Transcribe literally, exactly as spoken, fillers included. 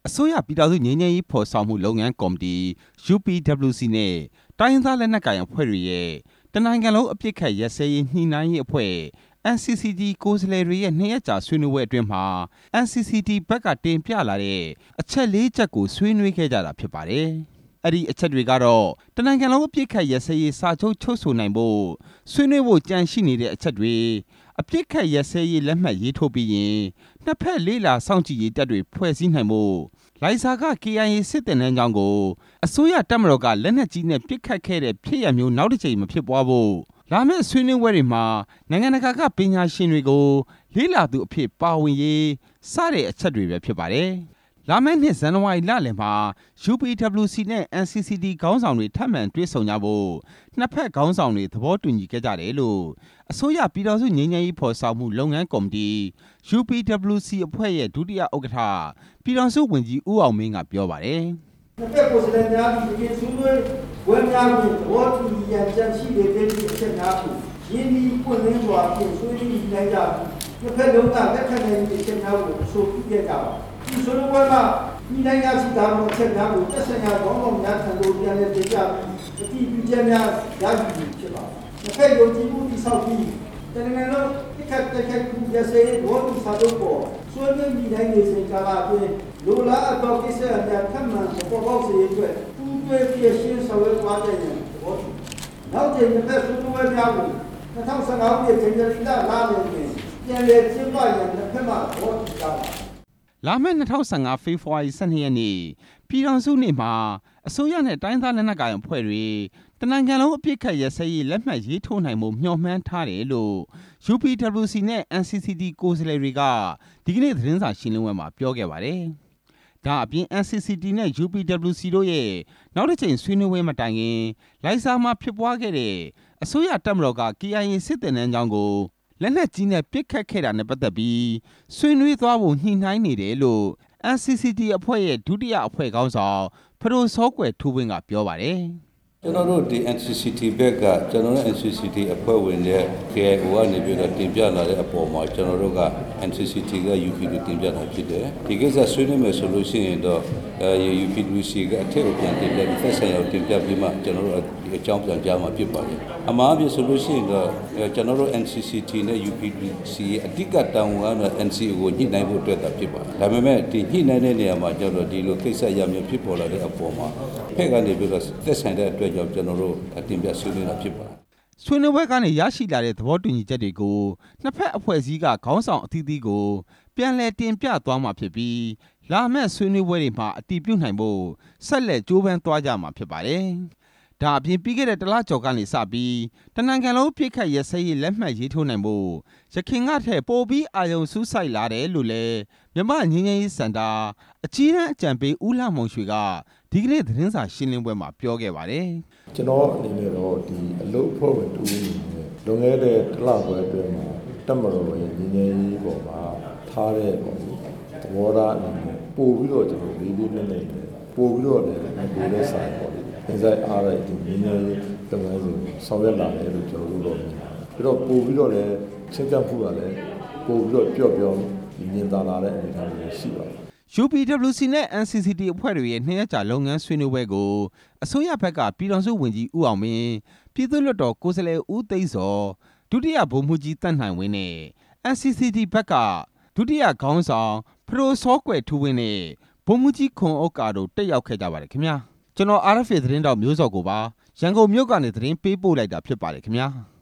အစိုးရပြည်ထောင်စုငြိမ်းချမ်းရေးဖော်ဆောင်မှုလုပ်ငန်းကော်မတီ ယူ ပီ ဒဘလျူ စီ နဲ့တိုင်းရင်းသားလက်နက်ကိုင်အဖွဲ့တွေရဲ့တနိုင်ငံလုံးအပစ်ခတ်ရပ်စဲရေးညှိနှိုင်းရေးအဖွဲ့ အန် စီ စီ တီ ကိုယ်စားလှယ်တွေရဲ့နှစ်ရက်ကြာဆွေးနွေးပွဲအတွင်းမှာ အန် စီ စီ တီ ဘက်ကတင်ပြလာတဲ့အချက်လေးချက်ကိုဆွေးနွေးခဲ့ကြတာဖြစ်ပါတယ်။အဲ့ဒီအချက်တွေကတော့တနိုင်ငံလုံးအပစ်ခတ်ရပ်စဲရေးစာချုပ်ချုပ်ဆိုနိုင်ဖို့ဆွေးနွေးဖို့ကြံရှိနေတဲ့အချက်တွေအပစ်ခတ်ရပ်စဲရေးလက်မှတ်ရေးထိုးပြီးရင်နှစ်ဖက်လေးလာစောင့်ကြည့်ရေးတပ်တွေဖွဲ့စည်းနိုင်ဖို့လိုင်ဇာက ကေ အိုင် အေ စစ်တင်တဲ့ကြောင်းကိုအစိုးရတပ်မတော်ကလက်နက်ကြီးနဲ့ပစ်ခတ်ခဲ့တဲ့ဖြစ်ရပ်မျိုးနောက်တစ်ကြိမ်မဖြစ်ပွားဖို့လာမယ့်ဆွေးနွေးပွဲတွေမှာနိုင်ငံတကာကပညာရှင်တွေကိုလေးလာသူအဖြစ်ပါဝင်ရေးစတဲ့အချက်တွေပဲဖြစ်ပါတယ်။လာမယ့်နှစ်ဇန်နဝါရီလလယ်မှာ ယူ ပီ ဒဘလျူ စီ နဲ့ အန် စီ စီ တီ ခေါင်းဆောင်တွေထပ်မံတွေ့ဆုံကြဖို့နှစ်ဖက်ခေါင်းဆောင်တွေသဘောတူညီခဲ့ကြတယ်လို့အစိုးရပြည်ထောင်စုငြိမ်းချမ်းရေးဖော်ဆောင်မှုလုပ်ငန်းကော်မတီ ယူ ပီ ဒဘလျူ စီ အဖွဲ့ရဲ့ဒုတိယဥက္ကဋ္ဌပြည်ထောင်စုဝန်ကြီးဦးအောင်မင်းကပြောပါတယ်။နှစ်ဖက်ကိုယ်စားလှယ်များဒီကဆွေးနွေးပွဲများကိုသဘောတူညီရန်ကြံရှိတဲ့အချက်များကိုရင်းနှီးပွင့်လင်းစွာဖြင့်ဆွေးနွေးနိုင်ကြပြီးနှစ်ဖက်လုံးကလက်ခံနိုင်တဲ့အချက်များကိုဆိုပြခဲ့ကြပါဒီဆွေးနွေးပွဲမှာဒီနိုင်ငံစီသားမှုအချက်များကိုသက်ဆိုင်ရာခေါင်းဆောင်များထံသို့ပြန်လည်တင်ပြပြီးအတည်ပြုချက်များရယူဖြစ်ပါနှစ်ဖက်ယုံကြည်မှုတည်ဆောက်ပြီးတနိုင်ငံလုံးတစ်ခါတစ်ခါကူရစေဘောတူစာချုပ်ပေါ်ဆွေးနွေးပြီးနိုင်နေစဉ်ကာလအတွင်းလိုလားအပ်သောကိစ္စအများထပ်မံပေါ်ပေါက်စေအတွက်ပူးတွဲပြည့်ရှင်းဆောင်ရွက်သွားတဲ့သဘောတူနောက်ကျရင်တစ်ဖက်ဆွေးနွေးပွဲများကို၂၀၁၅ခုနှစ်ဇန်နဝါရီလလာလည်တွင်ပြန်လည်ကျင်းပရန်တစ်ဖက်မှသဘောတူကြပါလာမယ့်၂၀၁၅ဖေဖော်ဝါရီ၁၂ရက်နေ့ပြည်ထောင်စုနေ့မှာအစိုးရနဲ့တိုင်းသားလက်နက်ကိုင်အဖွဲ့တွေတနိုင်ငံလုံးအပစ်ခတ်ရပ်စဲရေးလက်မှတ်ရေးထိုးနိုင်မှုမျှော်မှန်းထားတယ်လို့ ယူ ပီ ဒဘလျူ စီ နဲ့ အန် စီ စီ တီ ကိုယ်စားလှယ်တွေကဒီကနေ့သတင်းစာရှင်းလင်းပွဲမှာပြောခဲ့ပါတယ်။ဒါအပြင် အန် စီ စီ တီ နဲ့ ယူ ပီ ဒဘလျူ စီ တို့ရဲ့နောက်တစ်ချိန်ဆွေးနွေးပွဲမတိုင်ခင်လိုင်ဇာမှာဖြစ်ပွားခဲ့တဲ့အစိုးရတပ်မတော်က ကေ အိုင် အေ စစ်တင်တဲ့ကြောင်းကိုလက်နက်ကြီးနဲ့ပစ်ခတ်ခဲ့တာနဲ့ပတ်သက်ပြီးဆွေးနွေးသွားဖို့ညှိနှိုင်းနေတယ်လို့ အန် စီ စီ တီ အဖွဲ့ရဲ့ဒုတိယအဖွဲ့ခေါင်းဆောင်ဖဒိုစောကွယ်ထူးဝင်းကပြောပါတယ်။ကျွန်တော်တို့ဒီ အန် စီ စီ တီ ဘက်ကကျွန်တော်တို့ အန် စီ စီ တီ အဖွဲ့ဝင်တဲ့ ကေ အိုင် အို ကနေပြီးတော့တင်ပြလာတဲ့အပေါ်မှာကျွန်တော်တို့က အန် စီ စီ တီ က ယူ ပီ ကိုတင်ပြတာဖြစ်တယ်။ဒီကိစ္စဆွေးနွေးမယ်ဆိုလို့ရှိရင်တော့ ယူ ပီ ဒဘလျူ စီ ကအထက်ကိုပြန်တင်ပြပြီးသက်ဆိုင်ရာတင်ပြပြီးမှကျွန်တော်တို့ဒီအကြောင်းပြန်ကြားမှာဖြစ်ပါတယ်။အမှားအဖြစ်ဆိုလို့ရှိရင်တော့ကျွန်တော်တို့ အန် စီ စီ တီ နဲ့ ယူ ပီ ဒဘလျူ စီ ရဲ့အဓိကတာဝန်ကတော့ အန် စီ အို ကိုညှိနှိုင်းဖို့အတွက်တာဖြစ်ပါတယ်။ဒါပေမဲ့ဒီညှိနှိုင်းတဲ့နေရာမှာကျွန်တော်ဒီလိုကိစ္စရမျိုးဖြစ်ပေါ်လာတဲ့အပေါ်မှာဖက်ကနေပြီးတော့သက်ဆိုင်တဲ့အတွက်ကြောင့်ကျွန်တော်တို့တင်ပြဆွေးနွေးတာဖြစ်ပါတယ်။ဆွေးနွေးပွဲကနေရရှိလာတဲ့သဘောတူညီချက်တွေကိုနှစ်ဖက်အဖွဲ့အစည်းကခေါင်းဆောင်အသီးသီးကိုပြန်လည်တင်ပြသွားမှာဖြစ်ပြီးလာမယ့်ဆွေးနွေးပွဲတွေမှာအတည်ပြုနိုင်ဖို့ဆက်လက်ကြိုးပမ်းသွားကြမှာဖြစ်ပါတယ်။ဒါအပြင်ပြီးခဲ့တဲ့တလကျော်ကနေစပြီးတနိုင်ငံလုံးပြစ်ခတ်ရစဲရေးလက်မှတ်ရေးထိုးနိုင်ဖို့ရခိုင်ကထက်ပိုပြီးအာရုံစူးစိုက်လာတယ်လို့လည်းမြန်မာငြိမ်းချမ်းရေးစင်တာအကြီးအကဲအကြံပေးဦးလှမောင်ရွှေကဒီကနေ့သတင်းစာရှင်းလင်းပွဲမှာပြောခဲ့ပါတယ်။ကျွန်တော်အနေနဲ့တော့ဒီအလုပ်အဖွဲ့ဝင်တူအနေနဲ့လွန်ခဲ့တဲ့တလခွဲအတွင်းမှာတပ်မတော်ရဲ့ငြိမ်းချမ်းရေးပေါ်မှာထားတဲ့ပုံသဘောထားအနေနဲ့ပို့ပြီးတော့ကျွန်တော်လေးလေးနက်နက်ပို့ပြီးတော့လည်းပို့တဲ့ဆိုင်ပေါ့လေ။အစိုက်အားရတဲ့ငြိမ်းချမ်းရေးလုပ်ငန်းစဉ်ဆောင်ရွက်လာတယ်လို့ကျွန်တော်တို့တော့မြင်ပါတယ်။ပြီးတော့ပို့ပြီးတော့လည်းချင်းကပ်မှုကလည်းပို့ပြီးတော့ပြော့ပြောင်းမြင်သာလာတဲ့အနေအထားတွေရှိပါတယ်။ယူ ပီ ဒဘလျူ စီ နဲ့ အန် စီ စီ တီ အဖွဲ့တွေရဲ့နှစ်ရက်ကြာလုပ်ငန်းဆွေးနွေးပွဲကိုအစိုးရဘက်ကပြည်ထောင်စုဝန်ကြီးဦးအောင်မင်းပြည်သူ့လွှတ်တော်ကိုယ်စားလှယ်ဦးသိန်းစောဒုတိယဗိုလ်မှူးကြီးတန့်နိုင်ဝင်းနဲ့ အန် စီ စီ တီ ဘက်ကဒုတိယခေါင်းဆောင်ဖဒိုစောကွယ်ထူးဝင်းနဲ့ဗိုလ်မှူးကြီးခွန်ဥက္ကာတို့တက်ရောက်ခဲ့ကြပါတယ်ခင်ဗျာကျွန်တော် အာရ် အက်ဖ် အေ သတင်းတောက်မျိုးစောကိုပါရန်ကုန်မြို့ကနေသတင်းပေးပို့လိုက်တာဖြစ်ပါတယ်ခင်ဗျာ